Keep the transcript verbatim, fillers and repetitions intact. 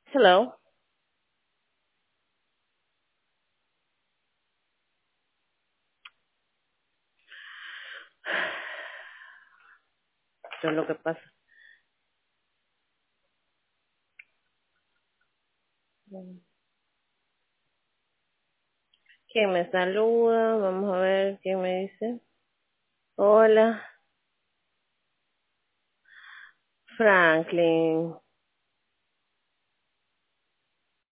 Hello. Eso es lo que pasa. ¿Quién me saluda? Vamos a ver quién me dice. Hola, Franklin.